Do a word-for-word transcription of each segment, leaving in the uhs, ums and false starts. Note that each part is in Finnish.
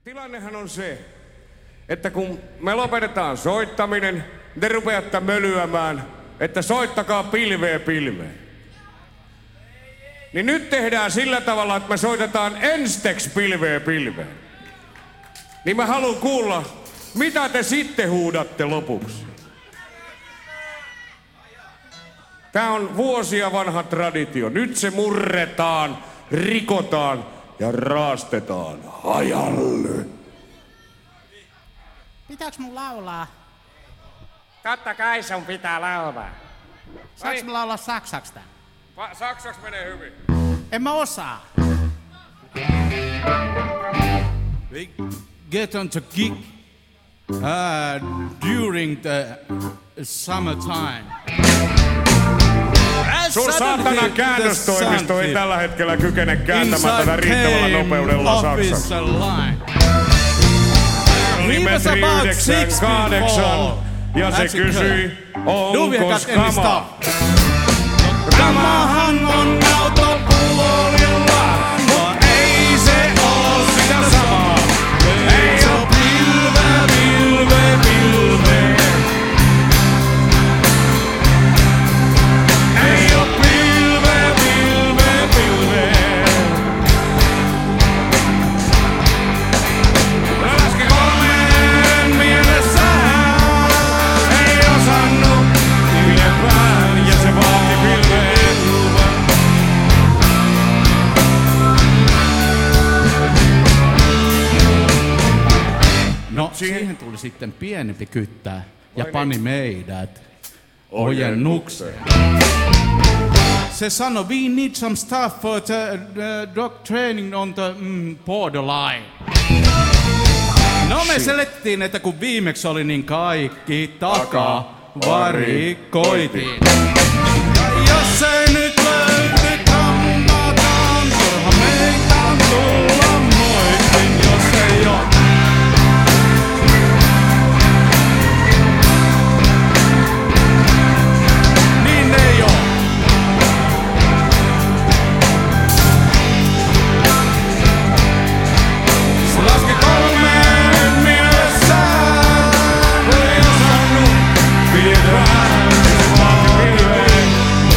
Tilannehan on se, että kun me lopetetaan soittaminen, te rupeatte mölyämään, että soittakaa pilveä pilveä. Niin nyt tehdään sillä tavalla, että me soitetaan ensteks pilveä pilveä. Niin mä haluan kuulla, mitä te sitten huudatte lopuksi. Tää on vuosia vanha traditio. Nyt se murretaan, rikotaan ja raastetaan hajalle. Pitääks mun laulaa? Totta kai sun pitää laulaa. Saaks mä laulaa saksaksi tän? Va- Saksaks menee hyvin. En mä osaa. We get on the gig uh, during the summertime. Sun saatanan käännöstoimisto ei tällä hetkellä kykene kääntämään tätä riittävällä nopeudella saksaksi. Perimetri yhdeksän kahdeksan ja se kysyi, onko skama? Skamahan on autopuolella, no ei se oo sitä samaa. Ei oo pilve, pilve, pilve. Ei oo pilve, pilve, pilve. Laski kolmeen mielessään, ei osannut ylempään ja se vaati pilveen. No siihen tuli sitten pienempi kyttää ja pani meidät ojennukseen. Se sanoi, we need some stuff for the uh, dog training on the mm, borderline. No me selettiin, että kun viimeksi oli, niin kaikki takavarikoitiin. Ja jos ei nyt löydy kammataan, turha meitä on tulla moitin, jos ei oo. Niin ei oo. Se laski kolmeen mielessään, ei osannut pidetään, se vaati pilveen.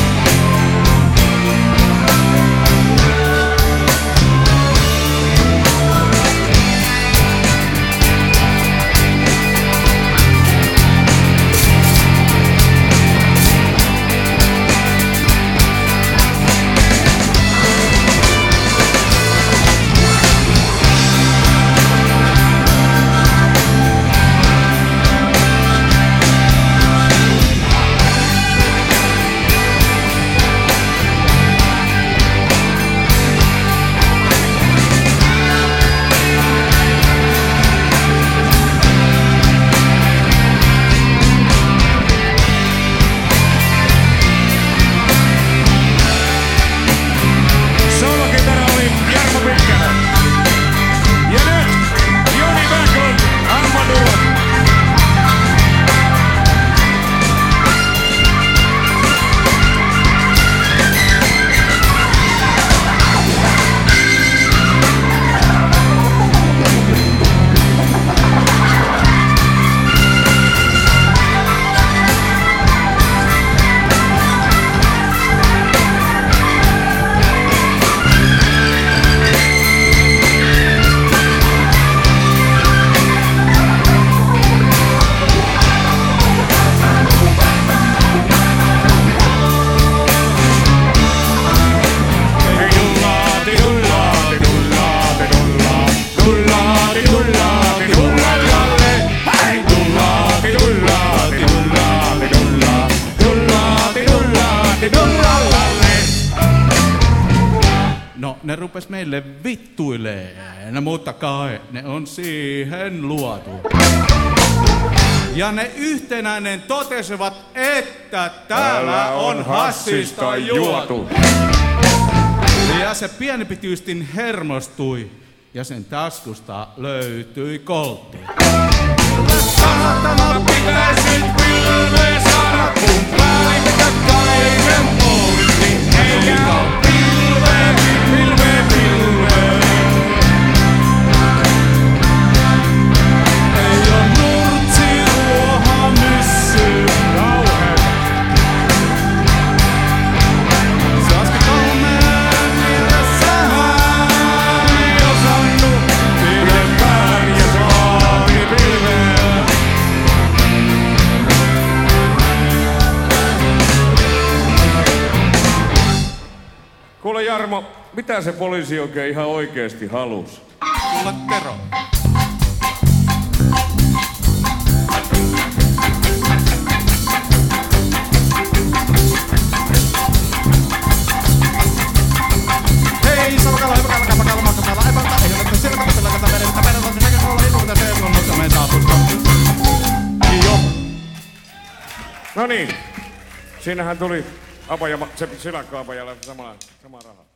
Solokitara oli Jarmo Pitkänen. Ja nyt Joni Backlund, Armadillo. No, ne rupes meille vittuileen, mutta kai ne on siihen luotu. Ja ne yhtenäinen totesivat, että täällä on hassista juotu. Ja se pienempi tyystin hermostui ja sen taskusta löytyi koltti. Saatana pitäisit pilveä saada, kun päivä kaiken poltti. Eikä oo pilveä, pilveä, pilveä. Mitä se poliisi oikein ihan oikeesti halusi? Kuule Tero. Hei, salkalla, epäkalla, kapakalla, makkapalla, epäkalla, ei ole siellä kapasella, kata vedeltä, vedeltä, sekä olla iluita, se on mutta me saapusta. Jo. No niin, siinähän tuli Apaja, se silakka Apajalle sama, sama raha.